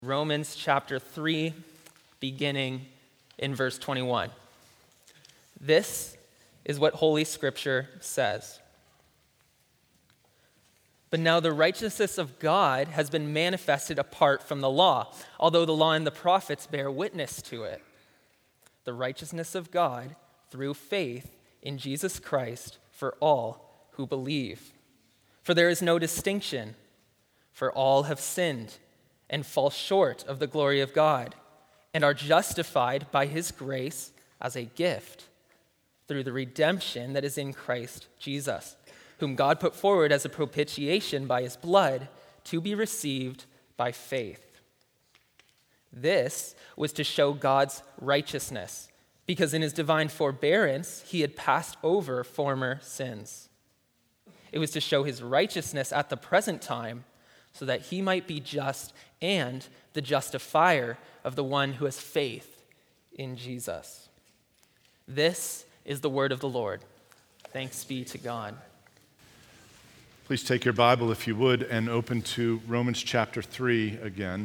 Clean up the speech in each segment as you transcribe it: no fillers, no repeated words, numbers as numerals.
Romans chapter 3, beginning in verse 21. This is what Holy Scripture says. But now the righteousness of God has been manifested apart from the law, although the law and the prophets bear witness to it. The righteousness of God through faith in Jesus Christ for all who believe. For there is no distinction, for all have sinned and fall short of the glory of God, and are justified by his grace as a gift through the redemption that is in Christ Jesus, whom God put forward as a propitiation by his blood to be received by faith. This was to show God's righteousness, because in his divine forbearance he had passed over former sins. It was to show his righteousness at the present time, so that he might be just and the justifier of the one who has faith in Jesus. This is the word of the Lord. Thanks be to God. Please take your Bible, if you would, and open to Romans chapter 3 again.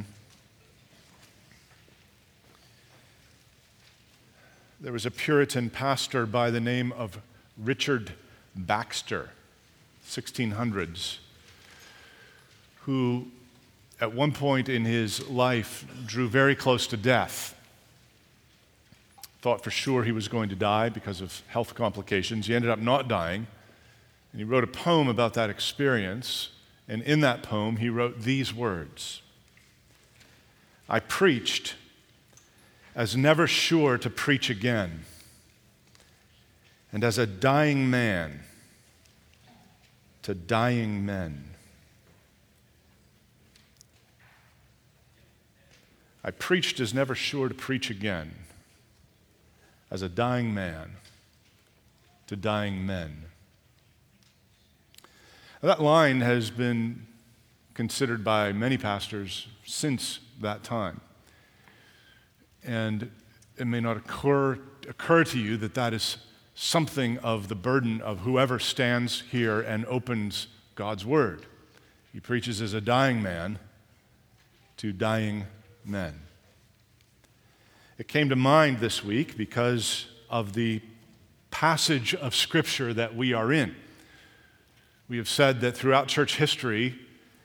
There was a Puritan pastor by the name of Richard Baxter, 1600s, who at one point in his life drew very close to death. Thought for sure he was going to die because of health complications. He ended up not dying, and he wrote a poem about that experience, and in that poem he wrote these words: "I preached as never sure to preach again, and as a dying man to dying men. I preached as never sure to preach again, as a dying man to dying men." That line has been considered by many pastors since that time. And it may not occur to you that that is something of the burden of whoever stands here and opens God's word. He preaches as a dying man to dying men. It came to mind this week because of the passage of Scripture that we are in. We have said that throughout church history,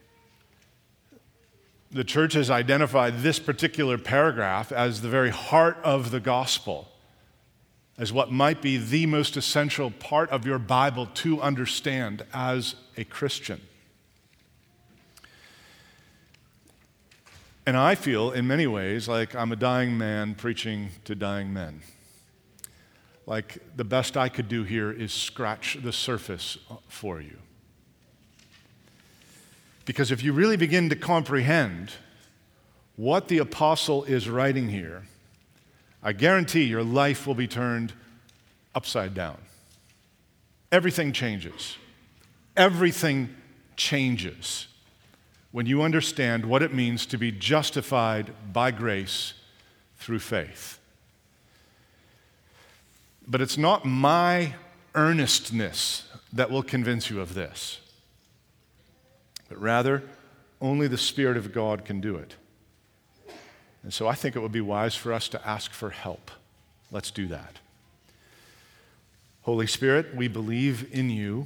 the church has identified this particular paragraph as the very heart of the gospel, as what might be the most essential part of your Bible to understand as a Christian. And I feel, in many ways, like I'm a dying man preaching to dying men. Like the best I could do here is scratch the surface for you. Because if you really begin to comprehend what the apostle is writing here, I guarantee your life will be turned upside down. Everything changes. Everything changes when you understand what it means to be justified by grace through faith. But it's not my earnestness that will convince you of this, but rather only the Spirit of God can do it. And so I think it would be wise for us to ask for help. Let's do that. Holy Spirit, we believe in you.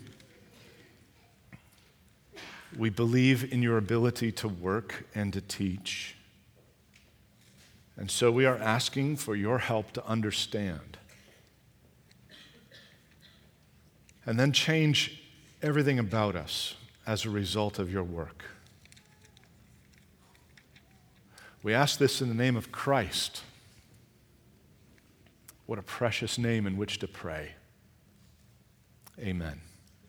We believe in your ability to work and to teach. And so we are asking for your help to understand. And then change everything about us as a result of your work. We ask this in the name of Christ. What a precious name in which to pray. Amen.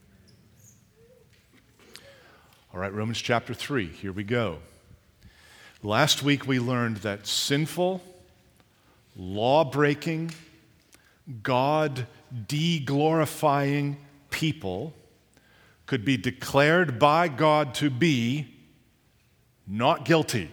All right, Romans chapter 3, here we go. Last week we learned that sinful, law-breaking, God-de-glorifying people could be declared by God to be not guilty.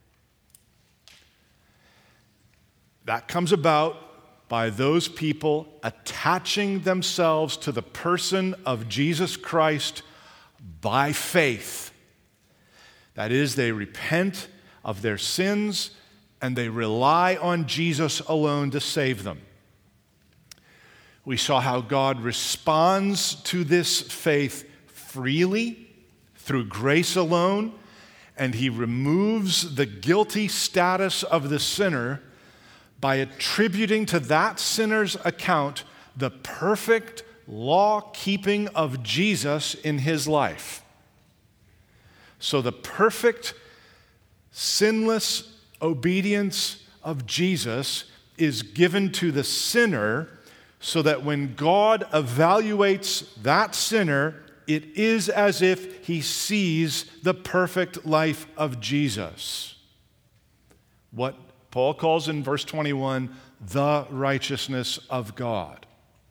That comes about by those people attaching themselves to the person of Jesus Christ by faith. That is, they repent of their sins, and they rely on Jesus alone to save them. We saw how God responds to this faith freely through grace alone, and he removes the guilty status of the sinner by attributing to that sinner's account the perfect law-keeping of Jesus in his life. So the perfect, sinless obedience of Jesus is given to the sinner so that when God evaluates that sinner, it is as if he sees the perfect life of Jesus. What Paul calls in verse 21, the righteousness of God.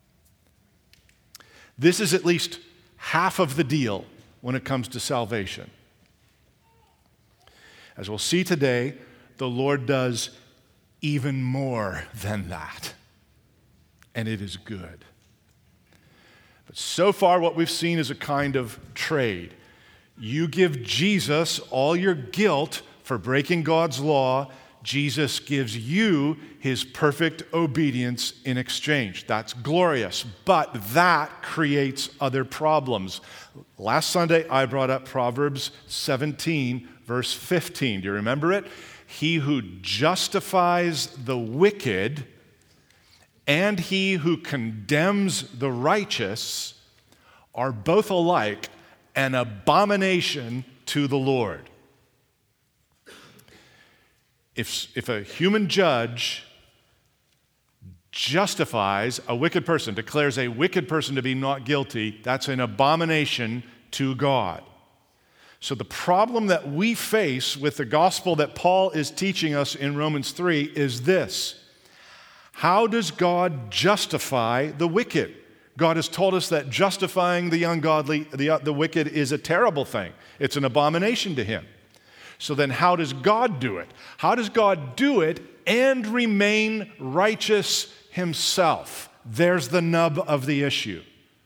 This is at least half of the deal when it comes to salvation. As we'll see today, the Lord does even more than that, and it is good. But so far, what we've seen is a kind of trade. You give Jesus all your guilt for breaking God's law. Jesus gives you his perfect obedience in exchange. That's glorious, but that creates other problems. Last Sunday, I brought up Proverbs 17, verse 15. Do you remember it? He who justifies the wicked and he who condemns the righteous are both alike an abomination to the Lord. If a human judge justifies a wicked person, declares a wicked person to be not guilty, that's an abomination to God. So the problem that we face with the gospel that Paul is teaching us in Romans 3 is this. How does God justify the wicked? God has told us that justifying the ungodly, the wicked, is a terrible thing. It's an abomination to him. So then how does God do it? How does God do it and remain righteous himself? There's the nub of the issue.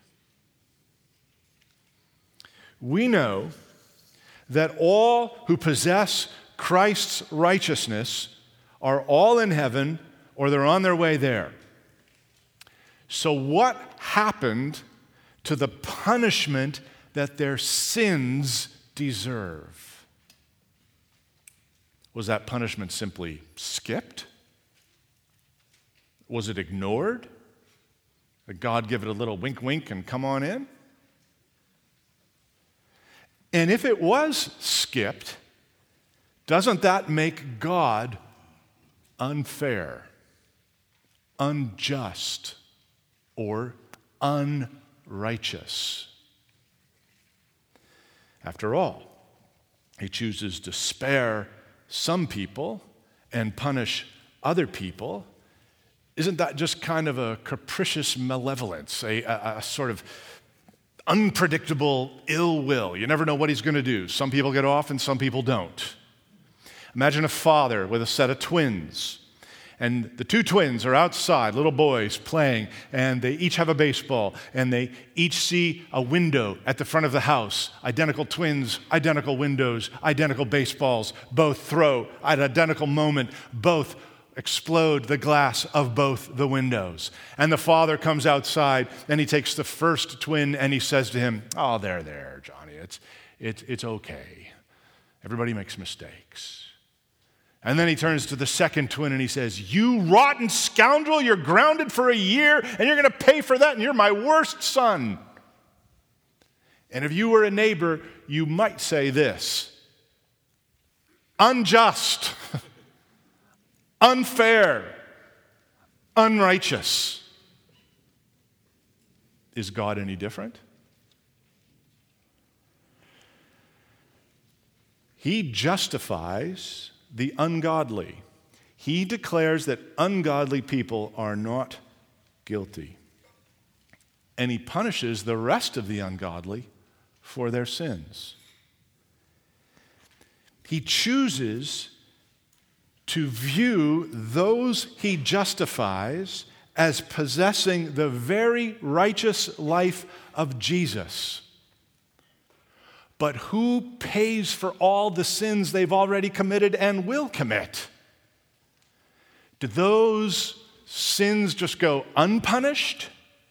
We know that all who possess Christ's righteousness are all in heaven or they're on their way there. So what happened to the punishment that their sins deserve? Was that punishment simply skipped? Was it ignored? Did God give it a little wink wink and come on in? And if it was skipped, doesn't that make God unfair, unjust, or unrighteous? After all, he chooses to spare some people and punish other people. Isn't that just kind of a capricious malevolence, a sort of unpredictable ill will? You never know what he's going to do. Some people get off and some people don't. Imagine a father with a set of twins. And the two twins are outside, little boys playing, and they each have a baseball, and they each see a window at the front of the house. Identical twins, identical windows, identical baseballs. Both throw at an identical moment. Both explode the glass of both the windows. And the father comes outside, and he takes the first twin, and he says to him, "Oh, there, Johnny. It's okay. Everybody makes mistakes." And then he turns to the second twin and he says, "You rotten scoundrel, you're grounded for a year and you're going to pay for that and you're my worst son." And if you were a neighbor, you might say this: unjust, unfair, unrighteous. Is God any different? He justifies the ungodly. He declares that ungodly people are not guilty. And he punishes the rest of the ungodly for their sins. He chooses to view those he justifies as possessing the very righteous life of Jesus. but who pays for all the sins they've already committed and will commit? Do those sins just go unpunished?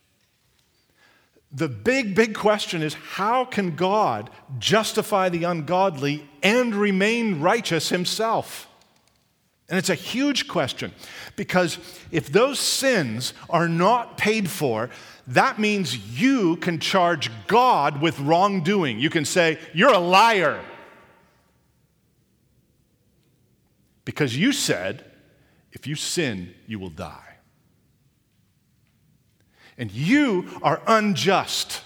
The big question is, how can God justify the ungodly and remain righteous himself? And it's a huge question, because if those sins are not paid for, that means you can charge God with wrongdoing. You can say, you're a liar, because you said, if you sin, you will die. And you are unjust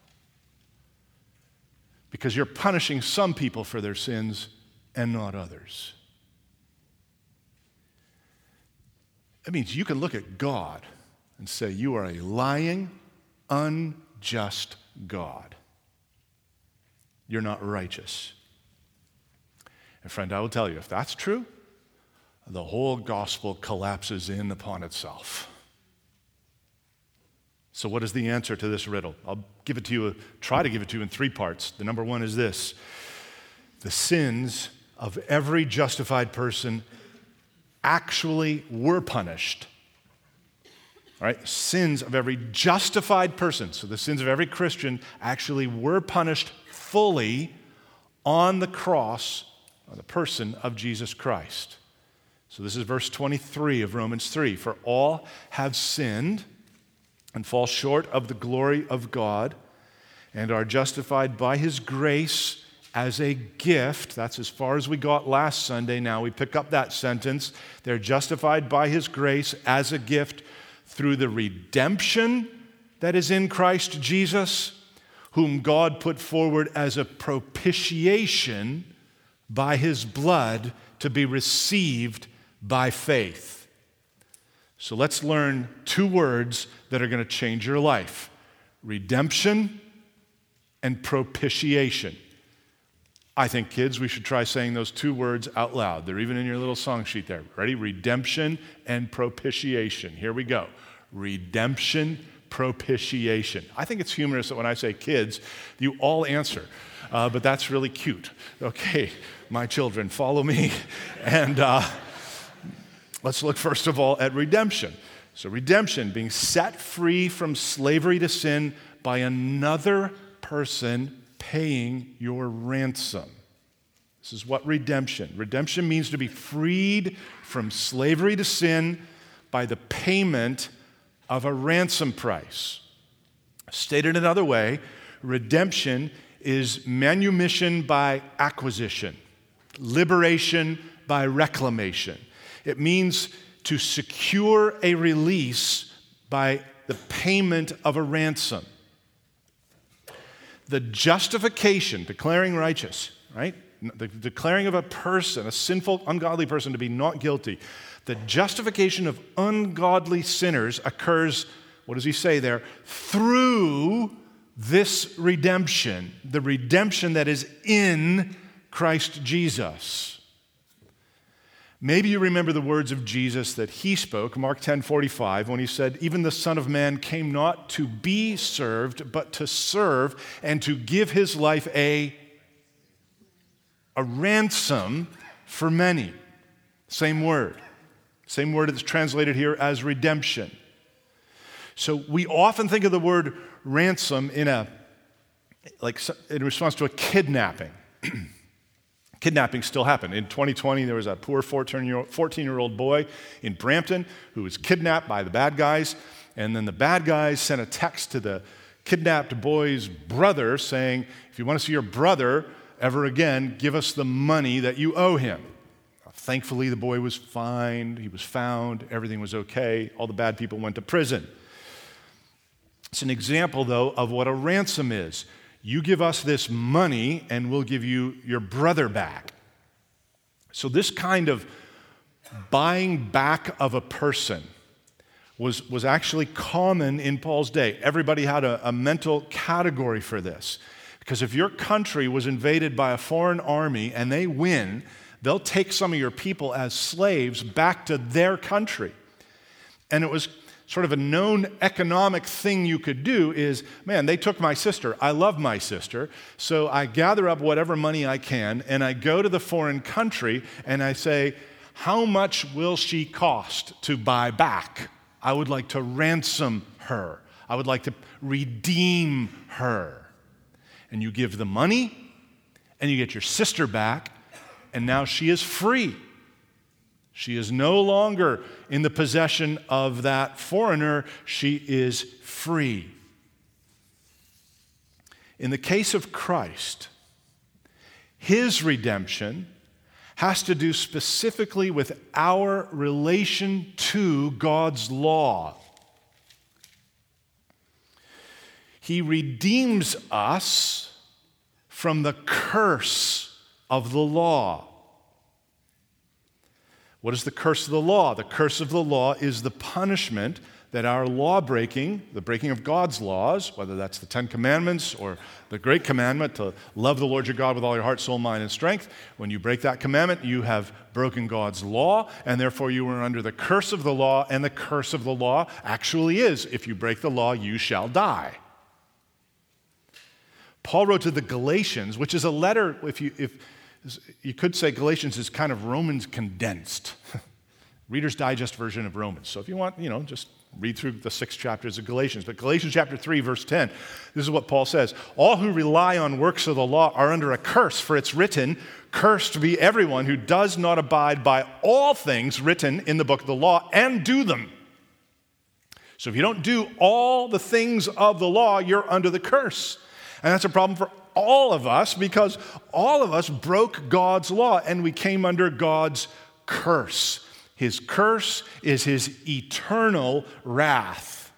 because you're punishing some people for their sins and not others. That means you can look at God and say, you are a lying, unjust God. You're not righteous. And friend, I will tell you, if that's true, the whole gospel collapses in upon itself. So what is the answer to this riddle? I'll give it to you, try to give it to you in 3 parts. The number 1 is this: the sins of every justified person actually were punished. All right? Sins of every justified person, so the sins of every Christian actually were punished fully on the cross, on the person of Jesus Christ. So this is verse 23 of Romans 3. For all have sinned and fall short of the glory of God, and are justified by his grace as a gift. That's as far as we got last Sunday. Now we pick up that sentence. They're justified by his grace as a gift through the redemption that is in Christ Jesus, whom God put forward as a propitiation by his blood to be received by faith. So let's learn 2 words that are going to change your life: redemption and propitiation. I think, kids, we should try saying those 2 words out loud. They're even in your little song sheet there. Ready? Redemption and propitiation. Here we go. Redemption, propitiation. I think it's humorous that when I say kids, you all answer. But that's really cute. Okay, my children, follow me. And let's look first of all at redemption. So redemption, being set free from slavery to sin by another person paying your ransom. This is what redemption. Redemption means to be freed from slavery to sin by the payment of a ransom price. Stated another way, redemption is manumission by acquisition, liberation by reclamation. It means to secure a release by the payment of a ransom. The justification, declaring righteous, right? The declaring of a person, a sinful, ungodly person, to be not guilty. The justification of ungodly sinners occurs, what does he say there? Through this redemption, the redemption that is in Christ Jesus. Maybe you remember the words of Jesus that he spoke, Mark 10:45, when he said, even the Son of Man came not to be served, but to serve and to give his life a ransom for many. Same word that's translated here as redemption. So we often think of the word ransom in response to a kidnapping. Kidnappings still happen. In 2020, there was a poor 14-year-old boy in Brampton who was kidnapped by the bad guys, and then the bad guys sent a text to the kidnapped boy's brother saying, if you want to see your brother ever again, give us the money that you owe him. Thankfully, the boy was fine. He was found. Everything was okay. All the bad people went to prison. It's an example, though, of what a ransom is. You give us this money and we'll give you your brother back. So this kind of buying back of a person was actually common in Paul's day. Everybody had a mental category for this. Because if your country was invaded by a foreign army and they win, they'll take some of your people as slaves back to their country. And it was sort of a known economic thing you could do is, man, they took my sister. I love my sister. So I gather up whatever money I can, and I go to the foreign country, and I say, how much will she cost to buy back? I would like to ransom her. I would like to redeem her. And you give the money, and you get your sister back, and now she is free. She is no longer in the possession of that foreigner. She is free. In the case of Christ, his redemption has to do specifically with our relation to God's law. He redeems us from the curse of the law. What is the curse of the law? The curse of the law is the punishment that our law breaking, the breaking of God's laws, whether that's the Ten Commandments or the great commandment to love the Lord your God with all your heart, soul, mind, and strength, when you break that commandment, you have broken God's law, and therefore you are under the curse of the law, and the curse of the law actually is, if you break the law, you shall die. Paul wrote to the Galatians, which is a letter, if you could say Galatians is kind of Romans condensed. Reader's Digest version of Romans. So if you want, just read through the 6 chapters of Galatians. But Galatians chapter 3, verse 10, this is what Paul says. All who rely on works of the law are under a curse, for it's written, cursed be everyone who does not abide by all things written in the book of the law and do them. So if you don't do all the things of the law, you're under the curse. And that's a problem for all of us, because all of us broke God's law and we came under God's curse. His curse is his eternal wrath.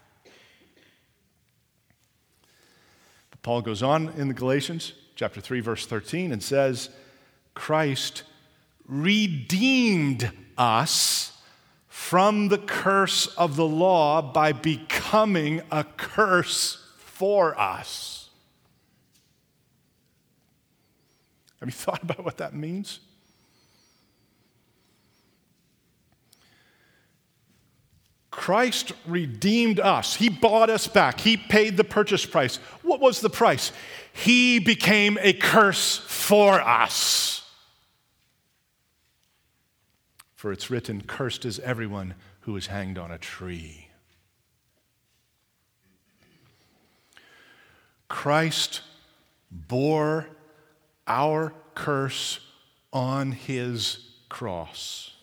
But Paul goes on in the Galatians, chapter 3, verse 13, and says, Christ redeemed us from the curse of the law by becoming a curse for us. Have you thought about what that means? Christ redeemed us. He bought us back. He paid the purchase price. What was the price? He became a curse for us. For it's written, cursed is everyone who is hanged on a tree. Christ bore our curse on his cross.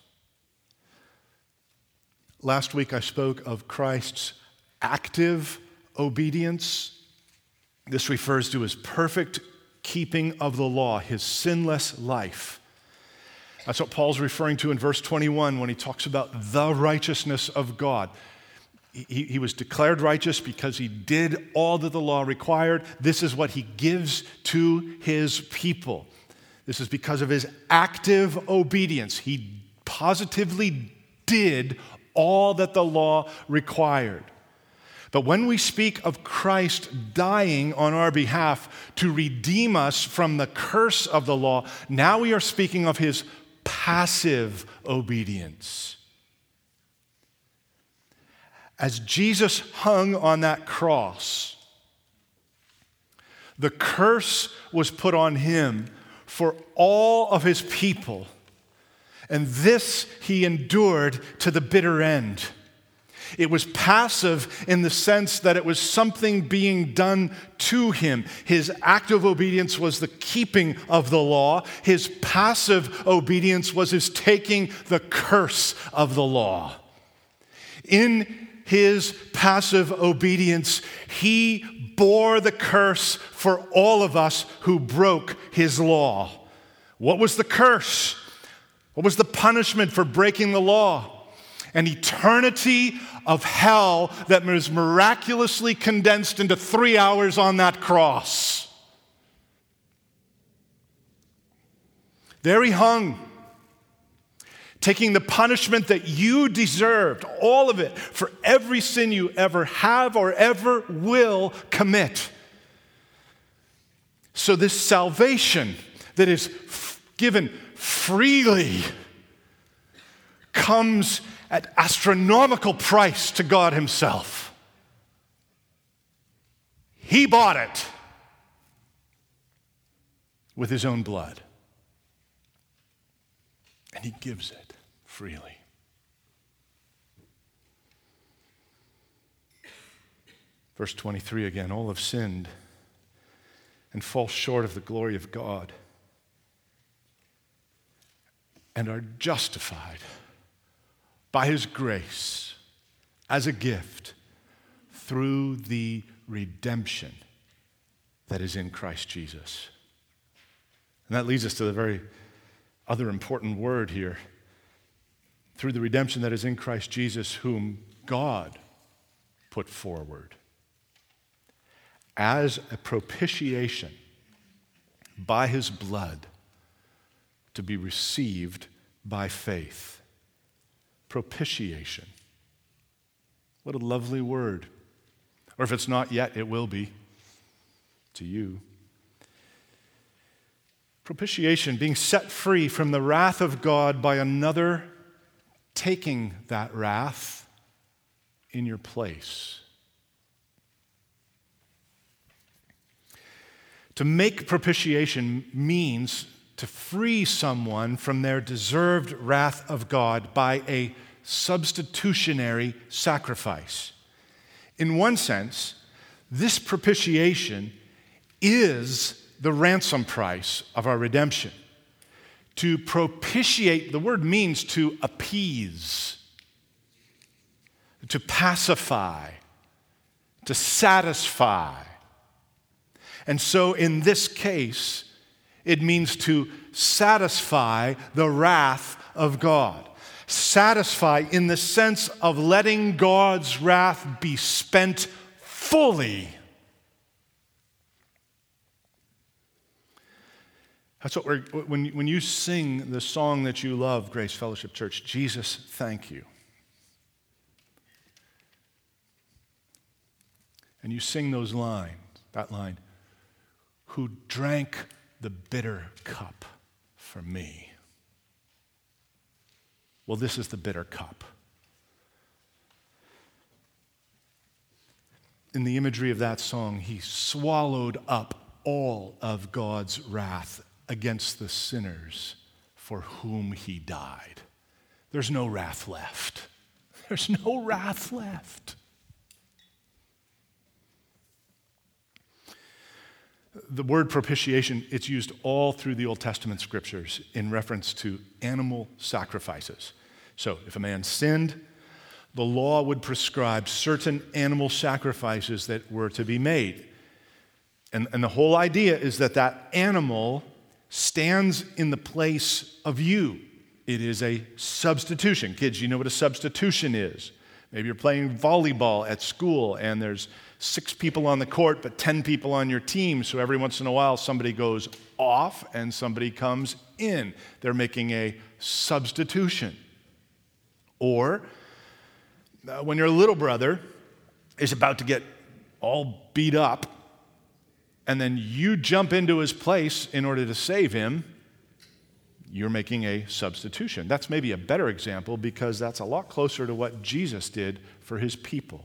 Last week I spoke of Christ's active obedience. This refers to his perfect keeping of the law, his sinless life. That's what Paul's referring to in verse 21 when he talks about the righteousness of God. He was declared righteous because he did all that the law required. This is what he gives to his people. This is because of his active obedience. He positively did all that the law required. But when we speak of Christ dying on our behalf to redeem us from the curse of the law, now we are speaking of his passive obedience. As Jesus hung on that cross, the curse was put on him for all of his people, and this he endured to the bitter end. It was passive in the sense that it was something being done to him. His active obedience was the keeping of the law. His passive obedience was his taking the curse of the law. In his passive obedience, he bore the curse for all of us who broke his law. What was the curse? What was the punishment for breaking the law? An eternity of hell that was miraculously condensed into 3 hours on that cross. There he hung, taking the punishment that you deserved, all of it, for every sin you ever have or ever will commit. So this salvation that is given freely comes at astronomical price to God himself. He bought it with his own blood. And he gives it freely. Verse 23 again, all have sinned and fall short of the glory of God and are justified by his grace as a gift through the redemption that is in Christ Jesus. And that leads us to the very other important word here. Through the redemption that is in Christ Jesus, whom God put forward as a propitiation by his blood to be received by faith. Propitiation. What a lovely word. Or if it's not yet, it will be to you. Propitiation, being set free from the wrath of God by another taking that wrath in your place. To make propitiation means to free someone from their deserved wrath of God by a substitutionary sacrifice. In one sense, this propitiation is the ransom price of our redemption. To propitiate, the word means to appease, to pacify, to satisfy. And so in this case, it means to satisfy the wrath of God. Satisfy in the sense of letting God's wrath be spent fully. That's what when you sing the song that you love, Grace Fellowship Church, Jesus, thank you. And you sing those lines, that line, who drank the bitter cup for me. Well, this is the bitter cup. In the imagery of that song, he swallowed up all of God's wrath against the sinners for whom he died. There's no wrath left. There's no wrath left. The word propitiation, it's used all through the Old Testament scriptures in reference to animal sacrifices. So if a man sinned, the law would prescribe certain animal sacrifices that were to be made. And the whole idea is that that animal stands in the place of you. It is a substitution. Kids, you know what a substitution is. Maybe you're playing volleyball at school and there's 6 people on the court but 10 people on your team, so every once in a while somebody goes off and somebody comes in. They're making a substitution. Or when your little brother is about to get all beat up and then you jump into his place in order to save him, you're making a substitution. That's maybe a better example because that's a lot closer to what Jesus did for his people.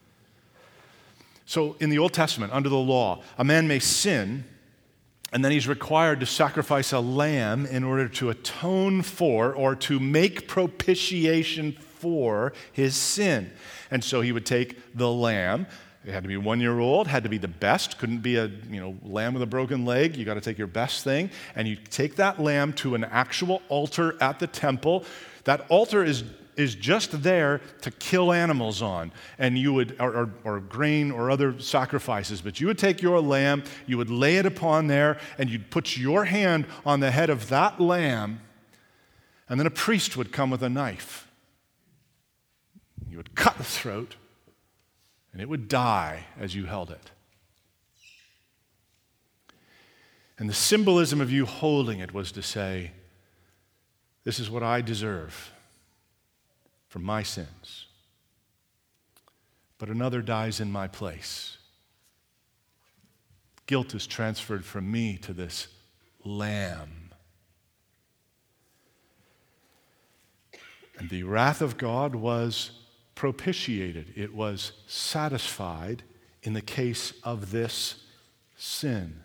So in the Old Testament, under the law, a man may sin, and then he's required to sacrifice a lamb in order to atone for or to make propitiation for his sin. And so he would take the lamb. It had to be 1-year-old, had to be the best, couldn't be a lamb with a broken leg. You got to take your best thing, and you take that lamb to an actual altar at the temple. That altar is just there to kill animals on, and you would, or grain or other sacrifices, but you would take your lamb, you would lay it upon there, and you'd put your hand on the head of that lamb, and then a priest would come with a knife. You would cut the throat, and it would die as you held it. And the symbolism of you holding it was to say, this is what I deserve for my sins. But another dies in my place. Guilt is transferred from me to this lamb. And the wrath of God was propitiated. It was satisfied in the case of this sin.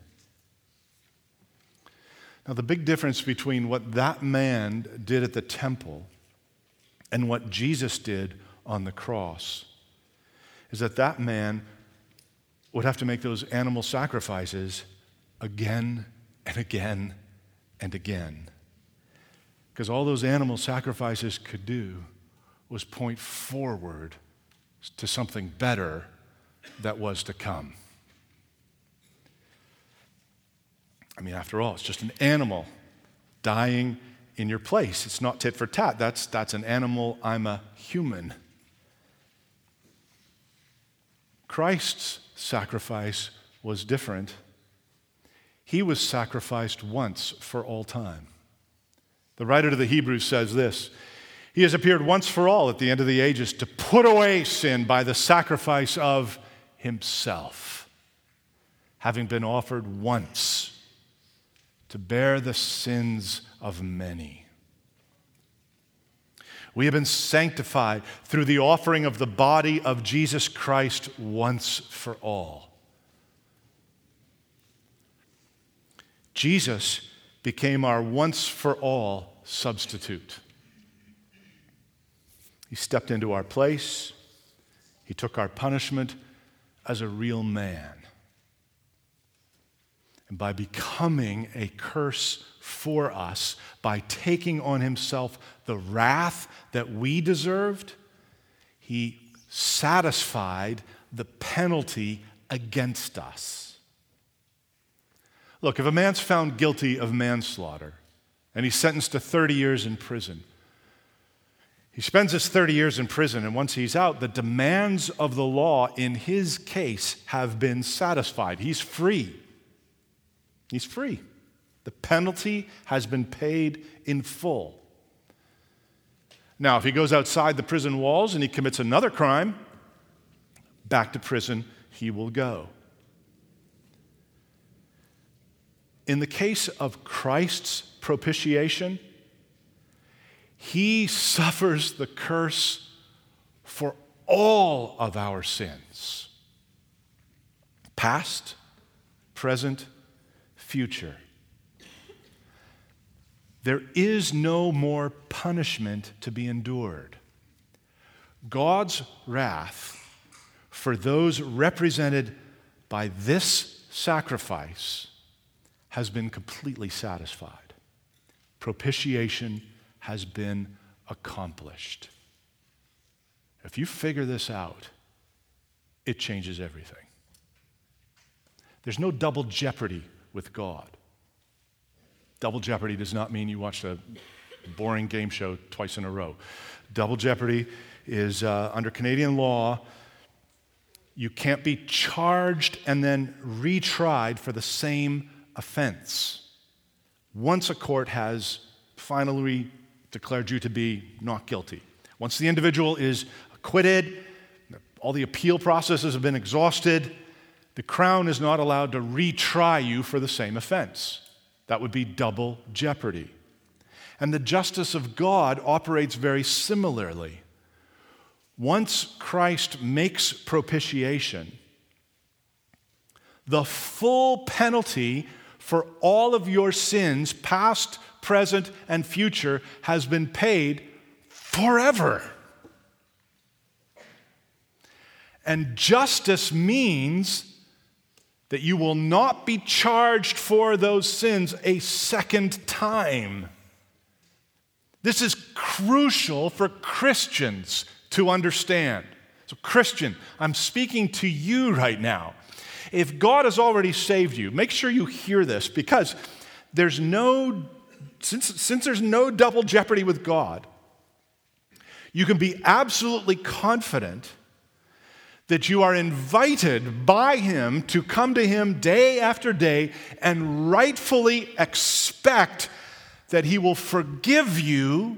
Now, the big difference between what that man did at the temple and what Jesus did on the cross is that that man would have to make those animal sacrifices again and again and again. Because all those animal sacrifices could do was point forward to something better that was to come. I mean, after all, it's just an animal dying in your place. It's not tit for tat. That's an animal. I'm a human. Christ's sacrifice was different. He was sacrificed once for all time. The writer to the Hebrews says this: He has appeared once for all at the end of the ages to put away sin by the sacrifice of himself, having been offered once to bear the sins of many. We have been sanctified through the offering of the body of Jesus Christ once for all. Jesus became our once for all substitute. He stepped into our place. He took our punishment as a real man. And by becoming a curse for us, by taking on himself the wrath that we deserved, he satisfied the penalty against us. Look, if a man's found guilty of manslaughter and he's sentenced to 30 years in prison, he spends his 30 years in prison, and once he's out, the demands of the law in his case have been satisfied. He's free. He's free. The penalty has been paid in full. Now, if he goes outside the prison walls and he commits another crime, back to prison he will go. In the case of Christ's propitiation, he suffers the curse for all of our sins, past, present, future. There is no more punishment to be endured. God's wrath for those represented by this sacrifice has been completely satisfied. Propitiation has been accomplished. If you figure this out, it changes everything. There's no double jeopardy with God. Double jeopardy does not mean you watched a boring game show twice in a row. Double jeopardy is, under Canadian law, you can't be charged and then retried for the same offense. Once a court has finally declared you to be not guilty, once the individual is acquitted, all the appeal processes have been exhausted, the Crown is not allowed to retry you for the same offense. That would be double jeopardy. And the justice of God operates very similarly. Once Christ makes propitiation, the full penalty for all of your sins, past, present, and future, has been paid forever. And justice means that you will not be charged for those sins a second time. This is crucial for Christians to understand. So, Christian, I'm speaking to you right now. If God has already saved you, make sure you hear this, because since there's no double jeopardy with God, you can be absolutely confident that you are invited by him to come to him day after day and rightfully expect that he will forgive you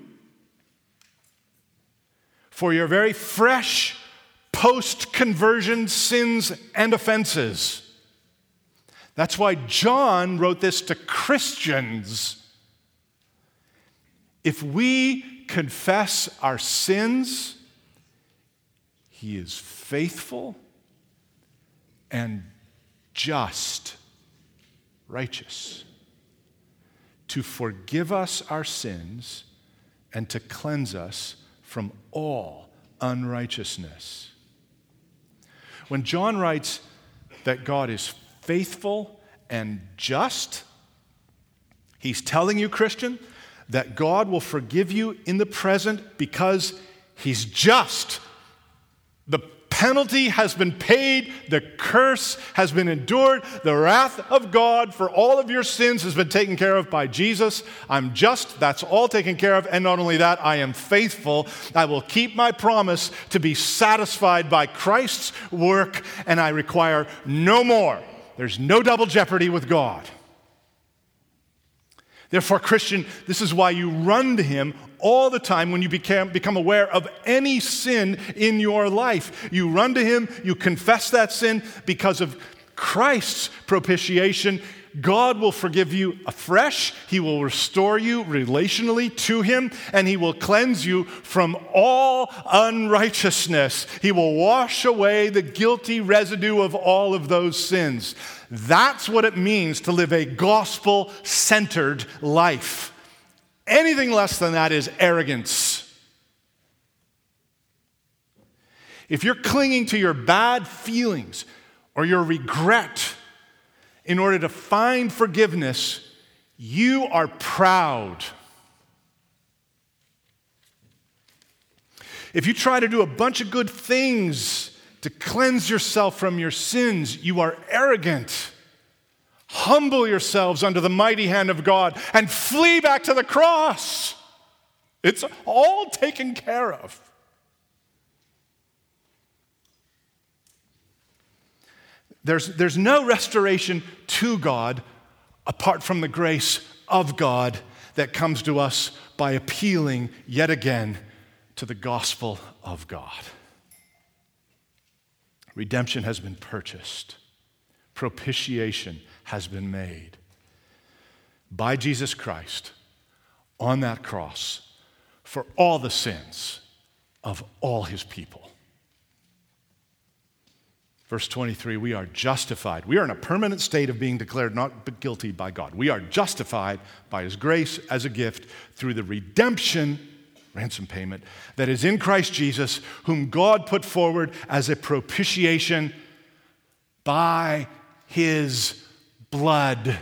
for your very fresh post-conversion sins and offenses. That's why John wrote this to Christians. If we confess our sins, He is faithful and just, righteous, to forgive us our sins and to cleanse us from all unrighteousness. When John writes that God is faithful and just, he's telling you, Christian, that God will forgive you in the present because He's just. The penalty has been paid, the curse has been endured, the wrath of God for all of your sins has been taken care of by Jesus. I'm just, that's all taken care of, and not only that, I am faithful. I will keep my promise to be satisfied by Christ's work, and I require no more. There's no double jeopardy with God. Therefore, Christian, this is why you run to Him all the time when you become aware of any sin in your life. You run to Him, you confess that sin because of Christ's propitiation. God will forgive you afresh. He will restore you relationally to Him, and He will cleanse you from all unrighteousness. He will wash away the guilty residue of all of those sins. That's what it means to live a gospel-centered life. Anything less than that is arrogance. If you're clinging to your bad feelings or your regret in order to find forgiveness, you are proud. If you try to do a bunch of good things to cleanse yourself from your sins, you are arrogant. Humble yourselves under the mighty hand of God and flee back to the cross. It's all taken care of. There's no restoration to God apart from the grace of God that comes to us by appealing yet again to the gospel of God. Redemption has been purchased. Propitiation has been made by Jesus Christ on that cross for all the sins of all His people. Verse 23, we are justified. We are in a permanent state of being declared not guilty by God. We are justified by His grace as a gift through the redemption, ransom payment, that is in Christ Jesus, whom God put forward as a propitiation by His blood.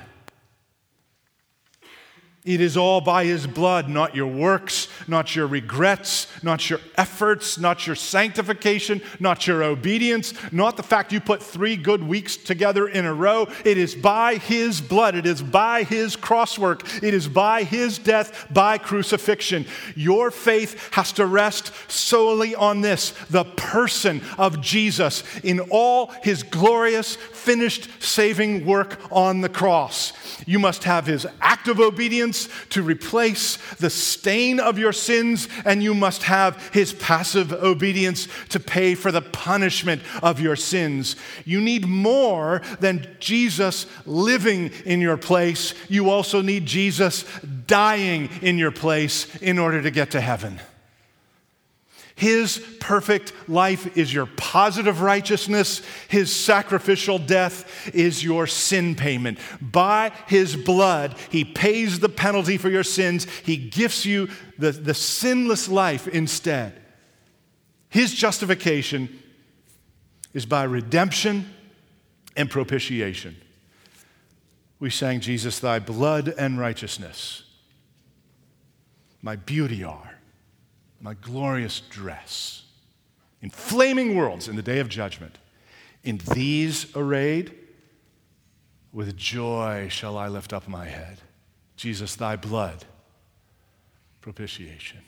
It is all by His blood, not your works, not your regrets, not your efforts, not your sanctification, not your obedience, not the fact you put 3 good weeks together in a row. It is by His blood. It is by His crosswork. It is by His death, by crucifixion. Your faith has to rest solely on this, the person of Jesus in all His glorious, finished saving work on the cross. You must have His active obedience to replace the stain of your sins, and you must have His passive obedience to pay for the punishment of your sins. You need more than Jesus living in your place. You also need Jesus dying in your place in order to get to heaven. His perfect life is your positive righteousness. His sacrificial death is your sin payment. By His blood, He pays the penalty for your sins. He gifts you the sinless life instead. His justification is by redemption and propitiation. We sang, Jesus, thy blood and righteousness, my beauty are. My glorious dress, in flaming worlds in the day of judgment. In these arrayed, with joy shall I lift up my head. Jesus, thy blood, propitiation,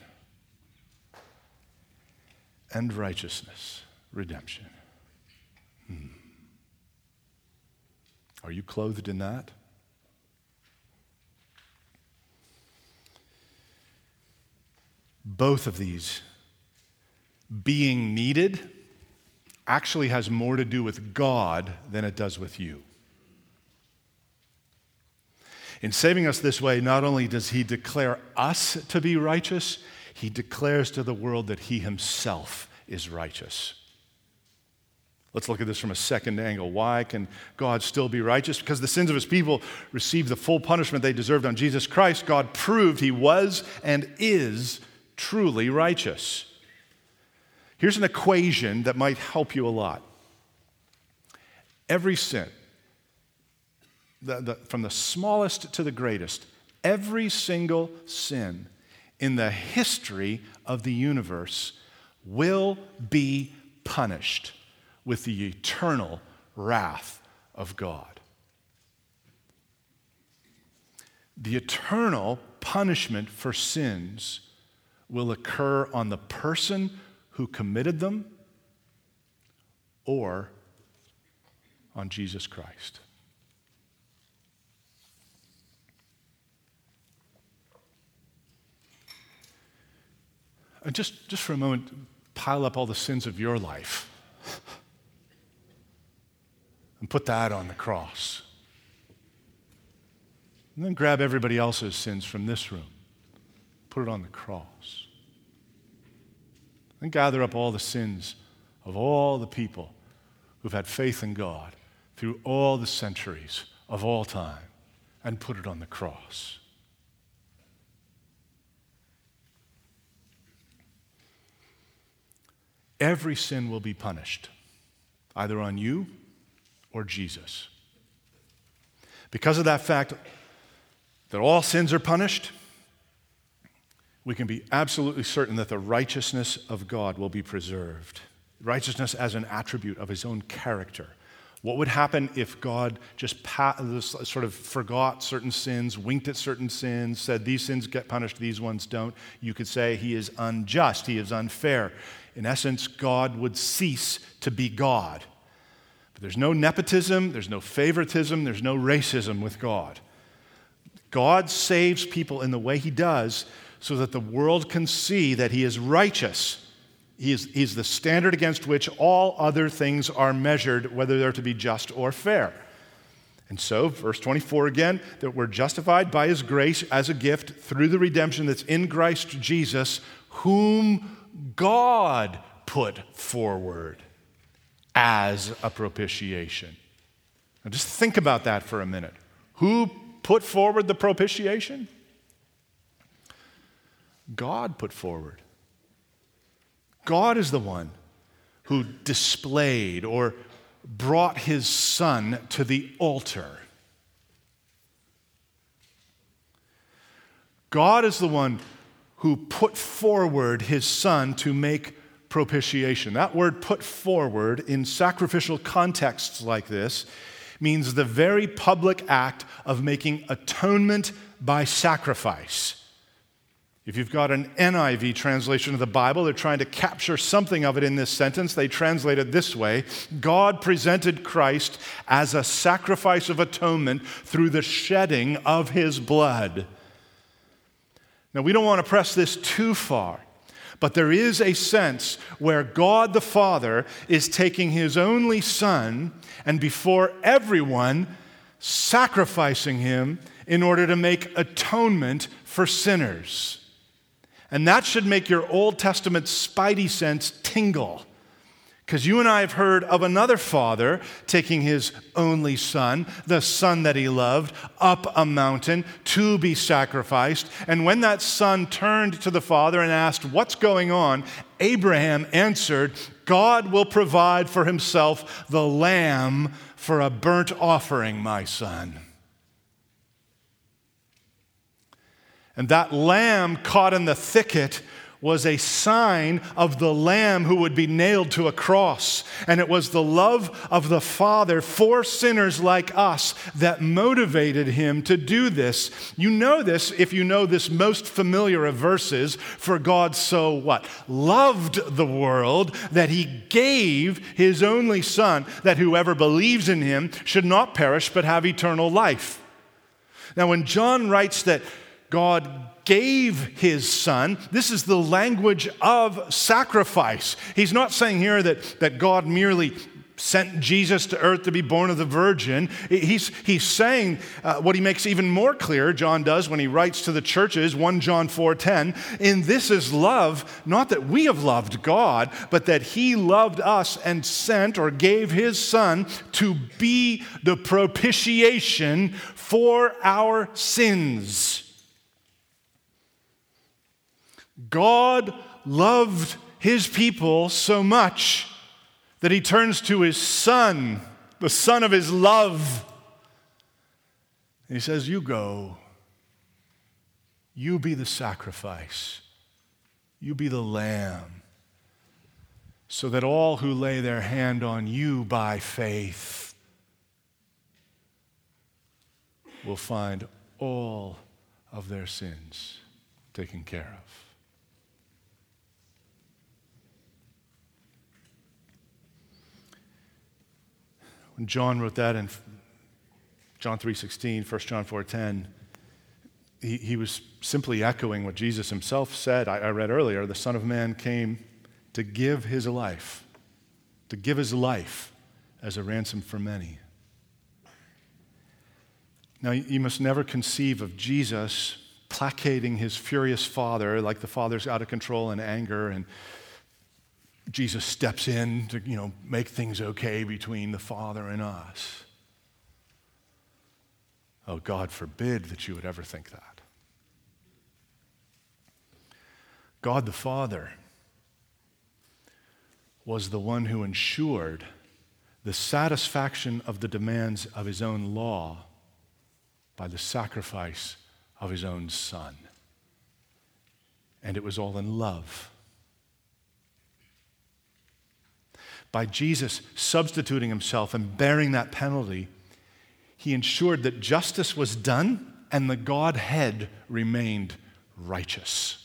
and righteousness, redemption. Are you clothed in that? Both of these being needed actually has more to do with God than it does with you. In saving us this way, not only does He declare us to be righteous, he declares to the world that he himself is righteous. Let's look at this from a second angle. Why can God still be righteous? Because the sins of his people received the full punishment they deserved on Jesus Christ. God proved he was and is truly righteous. Here's an equation that might help you a lot. Every sin, from the smallest to the greatest, every single sin in the history of the universe will be punished with the eternal wrath of God. The eternal punishment for sins will occur on the person who committed them or on Jesus Christ. And just for a moment, pile up all the sins of your life and put that on the cross. And then grab everybody else's sins from this room, put it on the cross. And gather up all the sins of all the people who've had faith in God through all the centuries of all time and put it on the cross. Every sin will be punished, either on you or Jesus. Because of that fact that all sins are punished, we can be absolutely certain that the righteousness of God will be preserved. Righteousness as an attribute of his own character. What would happen if God just sort of forgot certain sins, winked at certain sins, said these sins get punished, these ones don't? You could say he is unjust, he is unfair. In essence, God would cease to be God. But there's no nepotism, there's no favoritism, there's no racism with God. God saves people in the way he does so that the world can see that he is righteous. He's the standard against which all other things are measured, whether they're to be just or fair. And so, verse 24 again, that we're justified by his grace as a gift through the redemption that's in Christ Jesus, whom God put forward as a propitiation. Now just think about that for a minute. Who put forward the propitiation? God put forward. God is the one who displayed or brought his Son to the altar. God is the one who put forward his Son to make propitiation. That word put forward in sacrificial contexts like this means the very public act of making atonement by sacrifice. If you've got an NIV translation of the Bible, they're trying to capture something of it in this sentence. They translate it this way: God presented Christ as a sacrifice of atonement through the shedding of his blood. Now, we don't want to press this too far, but there is a sense where God the Father is taking his only Son and before everyone sacrificing him in order to make atonement for sinners. And that should make your Old Testament spidey sense tingle. Because you and I have heard of another father taking his only son, the son that he loved, up a mountain to be sacrificed. And when that son turned to the father and asked, "What's going on?" Abraham answered, "God will provide for himself the lamb for a burnt offering, my son." And that lamb caught in the thicket was a sign of the Lamb who would be nailed to a cross. And it was the love of the Father for sinners like us that motivated him to do this. You know this if you know this most familiar of verses, for God so what? Loved the world that he gave his only Son, that whoever believes in him should not perish but have eternal life. Now when John writes that God gave his Son, this is the language of sacrifice. He's not saying here that God merely sent Jesus to earth to be born of the virgin. He's saying what he makes even more clear, John does, when he writes to the churches, 1 John 4:10, "In this is love, not that we have loved God, but that he loved us and sent or gave his Son to be the propitiation for our sins." God loved his people so much that he turns to his Son, the Son of his love. And he says, "You go. You be the sacrifice. You be the lamb, so that all who lay their hand on you by faith will find all of their sins taken care of." When John wrote that in John 3:16, 1 John 4:10, he was simply echoing what Jesus himself said. I read earlier, the Son of Man came to give his life as a ransom for many. Now, you must never conceive of Jesus placating his furious Father, like the Father's out of control in anger, and Jesus steps in to, make things okay between the Father and us. Oh, God forbid that you would ever think that. God the Father was the one who ensured the satisfaction of the demands of his own law by the sacrifice of his own Son. And it was all in love. By Jesus substituting himself and bearing that penalty, he ensured that justice was done and the Godhead remained righteous.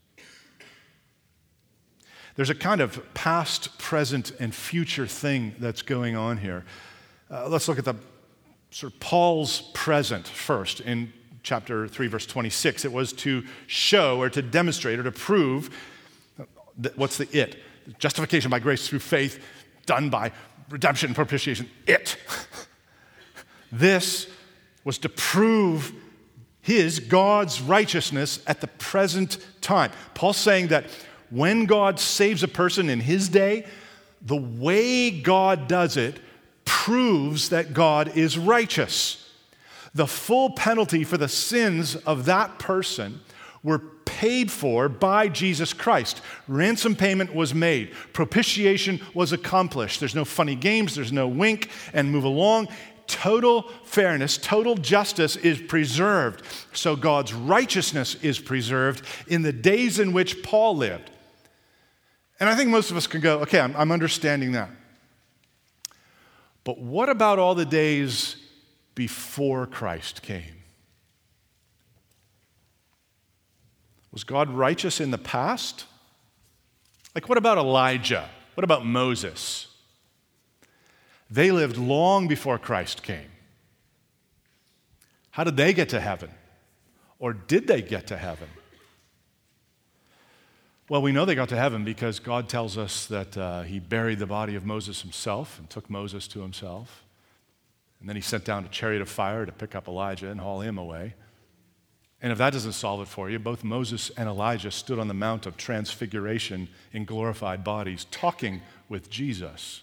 There's a kind of past, present, and future thing that's going on here. Let's look at the sort of Paul's present first in chapter 3, verse 26. It was to show or to demonstrate or to prove, what's the it? Justification by grace through faith, done by redemption and propitiation. This was to prove God's righteousness at the present time. Paul's saying that when God saves a person in his day, the way God does it proves that God is righteous. The full penalty for the sins of that person were paid for by Jesus Christ. Ransom payment was made. Propitiation was accomplished. There's no funny games. There's no wink and move along. Total fairness, total justice is preserved. So God's righteousness is preserved in the days in which Paul lived. And I think most of us can go, okay, I'm understanding that. But what about all the days before Christ came? Was God righteous in the past? Like, what about Elijah? What about Moses? They lived long before Christ came. How did they get to heaven? Or did they get to heaven? Well, we know they got to heaven because God tells us that he buried the body of Moses himself and took Moses to himself. And then he sent down a chariot of fire to pick up Elijah and haul him away. And if that doesn't solve it for you, both Moses and Elijah stood on the Mount of Transfiguration in glorified bodies, talking with Jesus.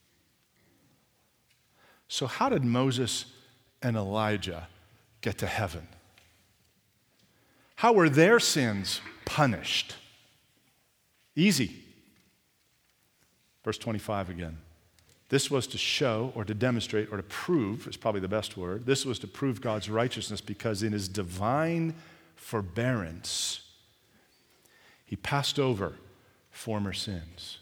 So how did Moses and Elijah get to heaven? How were their sins punished? Easy. Verse 25 again. This was to show or to demonstrate or to prove, is probably the best word. This was to prove God's righteousness because in his divine forbearance, he passed over former sins.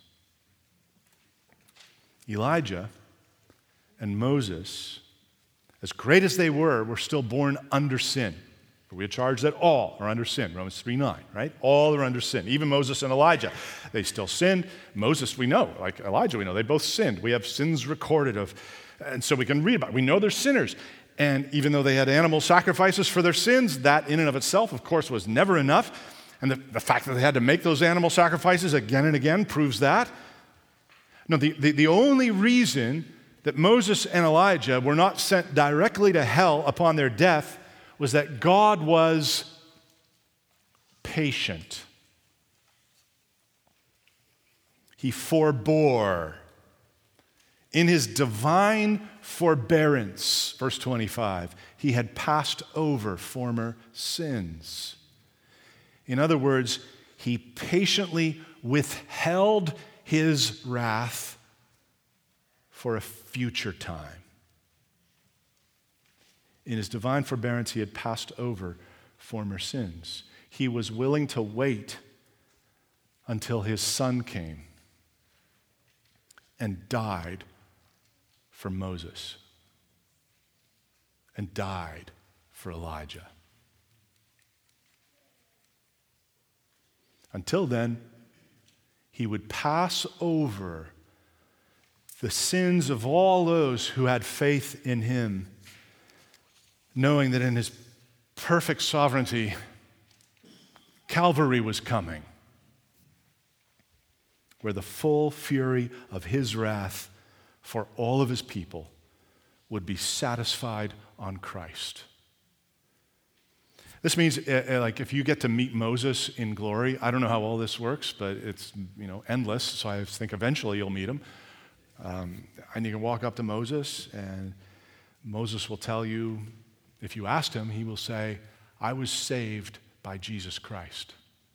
Elijah and Moses, as great as they were still born under sin. We are charged that all are under sin, Romans 3:9, right? All are under sin. Even Moses and Elijah, they still sinned. Moses, we know, like Elijah, we know, they both sinned. We have sins recorded of, and so we can read about it. We know they're sinners. And even though they had animal sacrifices for their sins, that in and of itself, of course, was never enough. And the fact that they had to make those animal sacrifices again and again proves that. No, the only reason that Moses and Elijah were not sent directly to hell upon their death was that God was patient. He forbore. In his divine forbearance, verse 25, he had passed over former sins. In other words, he patiently withheld his wrath for a future time. In his divine forbearance, he had passed over former sins. He was willing to wait until his son came and died for Moses and died for Elijah. Until then, he would pass over the sins of all those who had faith in him, knowing that in his perfect sovereignty, Calvary was coming, where the full fury of his wrath for all of his people would be satisfied on Christ. This means, like, if you get to meet Moses in glory, I don't know how all this works, but it's, endless, so I think eventually you'll meet him. And you can walk up to Moses, and Moses will tell you, if you asked him, he will say, I was saved by Jesus Christ.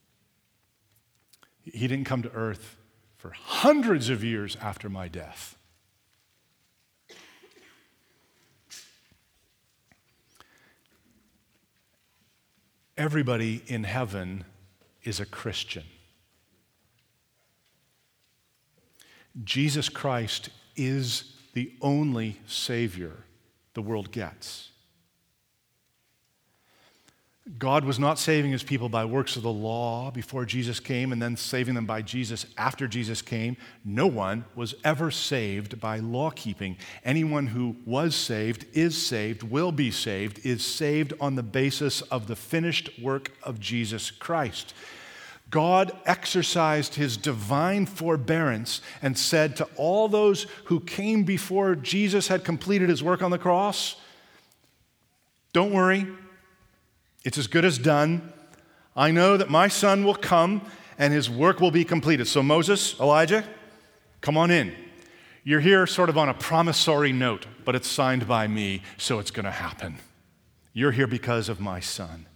He didn't come to earth for hundreds of years after my death. Everybody in heaven is a Christian. Jesus Christ is the only Savior the world gets. God was not saving his people by works of the law before Jesus came and then saving them by Jesus after Jesus came. No one was ever saved by law keeping. Anyone who was saved, is saved, will be saved, is saved on the basis of the finished work of Jesus Christ. God exercised his divine forbearance and said to all those who came before Jesus had completed his work on the cross, don't worry, it's as good as done. I know that my son will come and his work will be completed. So Moses, Elijah, come on in. You're here sort of on a promissory note, but it's signed by me, so it's going to happen. You're here because of my son.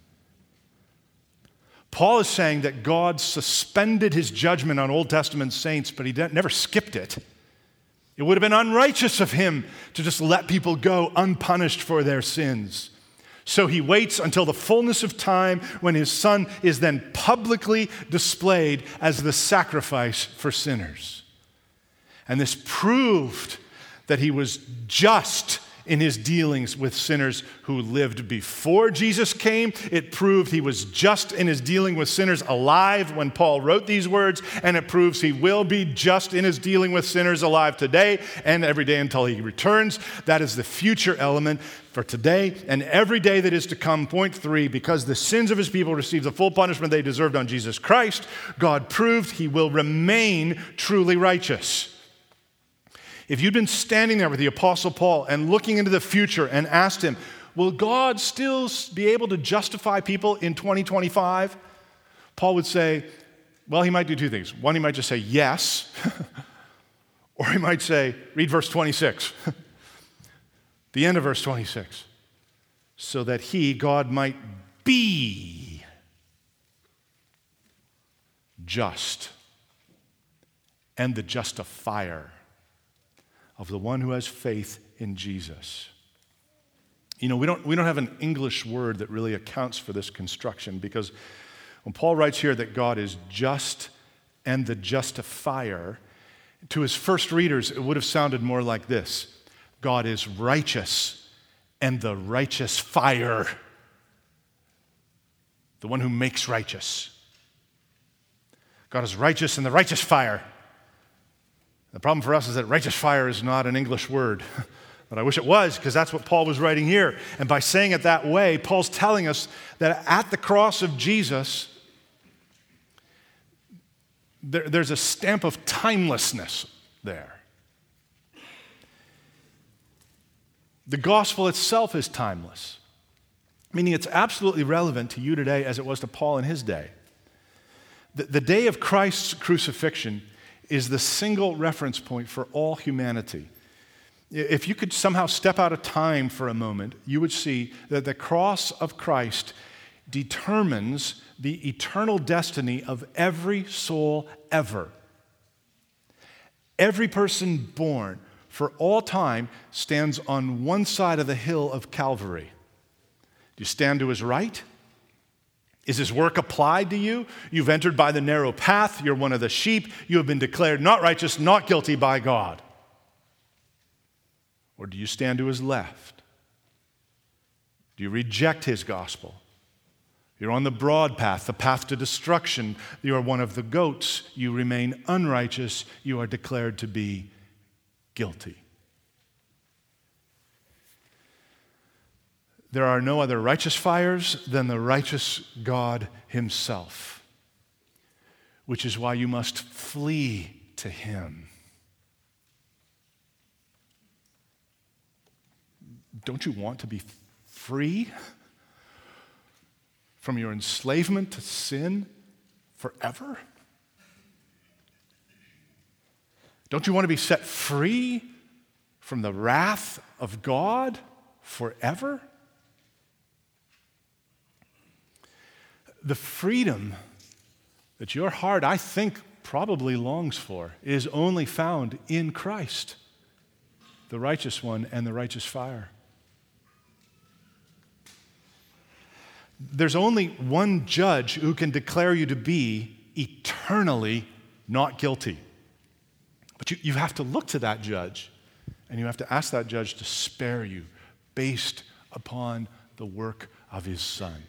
Paul is saying that God suspended his judgment on Old Testament saints, but he never skipped it. It would have been unrighteous of him to just let people go unpunished for their sins. So he waits until the fullness of time when his son is then publicly displayed as the sacrifice for sinners. And this proved that he was just in his dealings with sinners who lived before Jesus came. It proved he was just in his dealing with sinners alive when Paul wrote these words, and it proves he will be just in his dealing with sinners alive today and every day until he returns. That is the future element for today and every day that is to come. Point 3, because the sins of his people received the full punishment they deserved on Jesus Christ, God proved he will remain truly righteous. If you'd been standing there with the Apostle Paul and looking into the future and asked him, will God still be able to justify people in 2025? Paul would say, well, he might do two things. One, he might just say yes, or he might say, read verse 26, the end of verse 26, so that he, God, might be just and the justifier of the one who has faith in Jesus. We don't have an English word that really accounts for this construction, because when Paul writes here that God is just and the justifier, to his first readers it would have sounded more like this: God is righteous and the righteous fire, the one who makes righteous. God is righteous and the righteous fire. The problem for us is that righteous fire is not an English word, but I wish it was, because that's what Paul was writing here. And by saying it that way, Paul's telling us that at the cross of Jesus, there's a stamp of timelessness there. The gospel itself is timeless, meaning it's absolutely relevant to you today as it was to Paul in his day. The day of Christ's crucifixion is the single reference point for all humanity. If you could somehow step out of time for a moment, you would see that the cross of Christ determines the eternal destiny of every soul ever. Every person born for all time stands on one side of the hill of Calvary. Do you stand to his right? Is his work applied to you? You've entered by the narrow path. You're one of the sheep. You have been declared not righteous, not guilty by God. Or do you stand to his left? Do you reject his gospel? You're on the broad path, the path to destruction. You are one of the goats. You remain unrighteous. You are declared to be guilty. There are no other righteous fires than the righteous God himself, which is why you must flee to him. Don't you want to be free from your enslavement to sin forever? Don't you want to be set free from the wrath of God forever? The freedom that your heart, I think, probably longs for is only found in Christ, the righteous one and the righteous fire. There's only one judge who can declare you to be eternally not guilty. But you have to look to that judge, and you have to ask that judge to spare you based upon the work of his Son.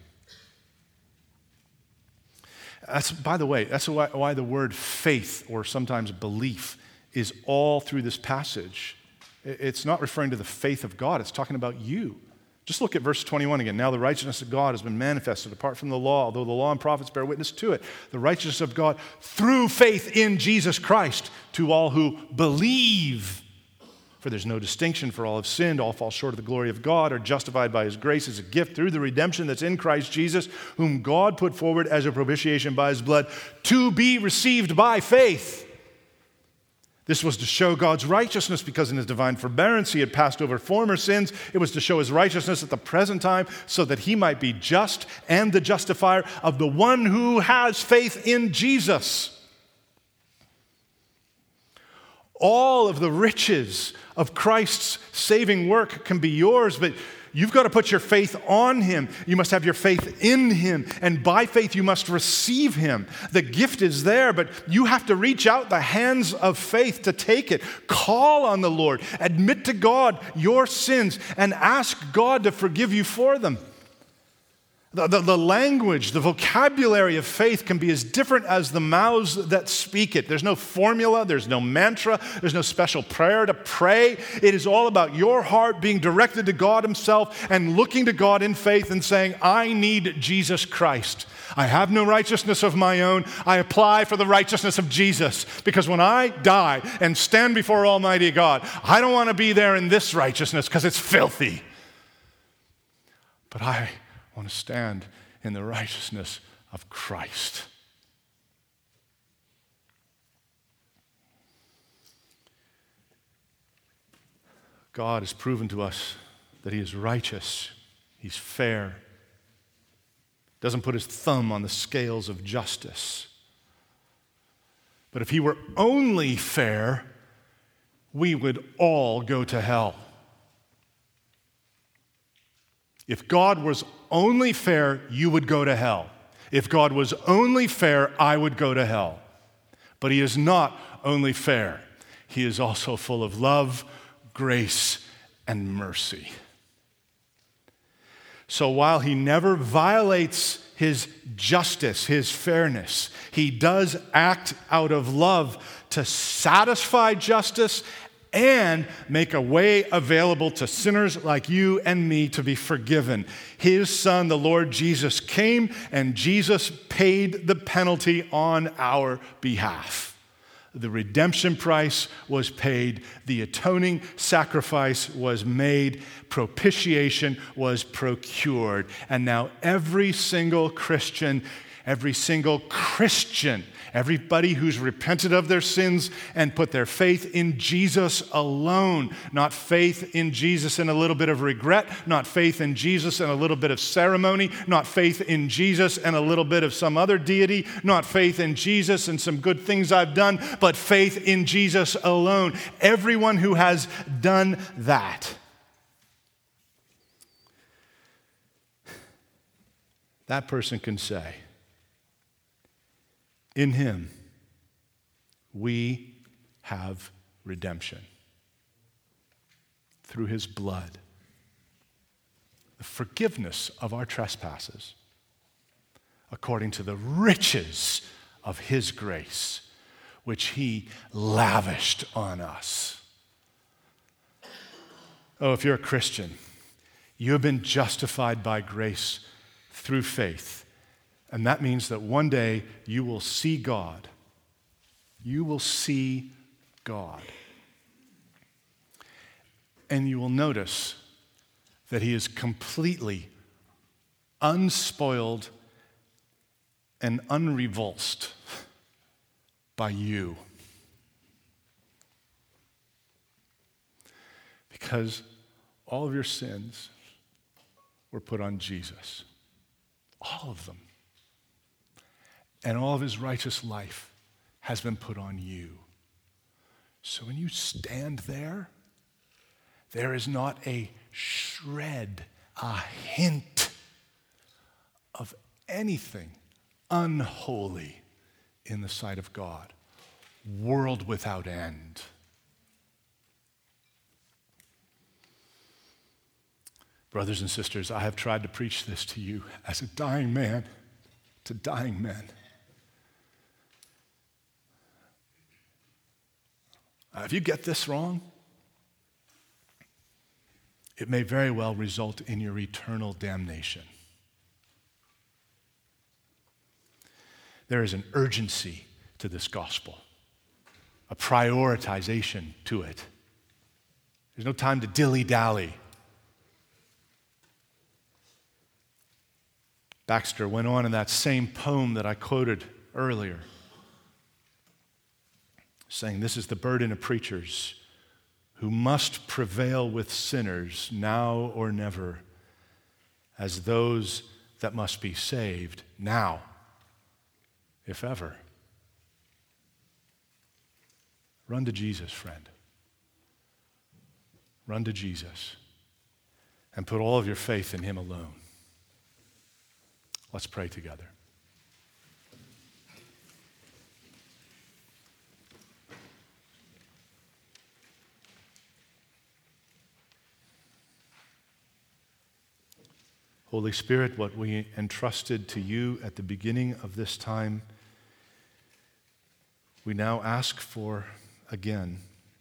By the way, that's why the word faith, or sometimes belief, is all through this passage. It's not referring to the faith of God. It's talking about you. Just look at verse 21 again. Now the righteousness of God has been manifested apart from the law, although the law and prophets bear witness to it. The righteousness of God through faith in Jesus Christ to all who believe. For there's no distinction, for all have sinned, all fall short of the glory of God, are justified by his grace as a gift through the redemption that's in Christ Jesus, whom God put forward as a propitiation by his blood, to be received by faith. This was to show God's righteousness, because in his divine forbearance he had passed over former sins. It was to show his righteousness at the present time, so that he might be just and the justifier of the one who has faith in Jesus. All of the riches of Christ's saving work can be yours, but you've got to put your faith on him. You must have your faith in him, and by faith you must receive him. The gift is there, but you have to reach out the hands of faith to take it. Call on the Lord. Admit to God your sins and ask God to forgive you for them. The language, the vocabulary of faith can be as different as the mouths that speak it. There's no formula, there's no mantra, there's no special prayer to pray. It is all about your heart being directed to God himself and looking to God in faith and saying, I need Jesus Christ. I have no righteousness of my own. I apply for the righteousness of Jesus, because when I die and stand before Almighty God, I don't want to be there in this righteousness because it's filthy. But I want to stand in the righteousness of Christ. God has proven to us that he is righteous. He's fair. Doesn't put his thumb on the scales of justice. But if he were only fair, we would all go to hell. If God was only fair, you would go to hell. If God was only fair, I would go to hell. But he is not only fair. He is also full of love, grace, and mercy. So while he never violates his justice, his fairness, he does act out of love to satisfy justice and make a way available to sinners like you and me to be forgiven. His Son, the Lord Jesus, came, and Jesus paid the penalty on our behalf. The redemption price was paid. The atoning sacrifice was made. Propitiation was procured. And now every single Christian, everybody who's repented of their sins and put their faith in Jesus alone, not faith in Jesus and a little bit of regret, not faith in Jesus and a little bit of ceremony, not faith in Jesus and a little bit of some other deity, not faith in Jesus and some good things I've done, but faith in Jesus alone. Everyone who has done that, that person can say, in him, we have redemption through his blood, the forgiveness of our trespasses, according to the riches of his grace, which he lavished on us. Oh, if you're a Christian, you have been justified by grace through faith. And that means that one day you will see God. You will see God. And you will notice that he is completely unspoiled and unrevulsed by you. Because all of your sins were put on Jesus. All of them. And all of his righteous life has been put on you. So when you stand there, there is not a shred, a hint of anything unholy in the sight of God. World without end. Brothers and sisters, I have tried to preach this to you as a dying man to dying men. If you get this wrong, it may very well result in your eternal damnation. There is an urgency to this gospel, a prioritization to it. There's no time to dilly-dally. Baxter went on in that same poem that I quoted earlier, saying, this is the burden of preachers who must prevail with sinners now or never, as those that must be saved now, if ever. Run to Jesus, friend. Run to Jesus and put all of your faith in him alone. Let's pray together. Holy Spirit, what we entrusted to you at the beginning of this time, we now ask for again,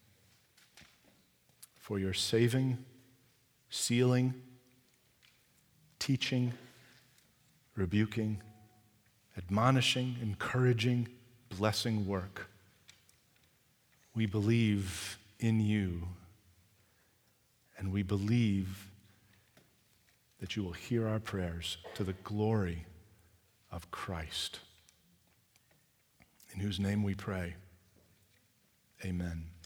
for your saving, sealing, teaching, rebuking, admonishing, encouraging, blessing work. We believe in you, and we believe that you will hear our prayers to the glory of Christ, in whose name we pray. Amen.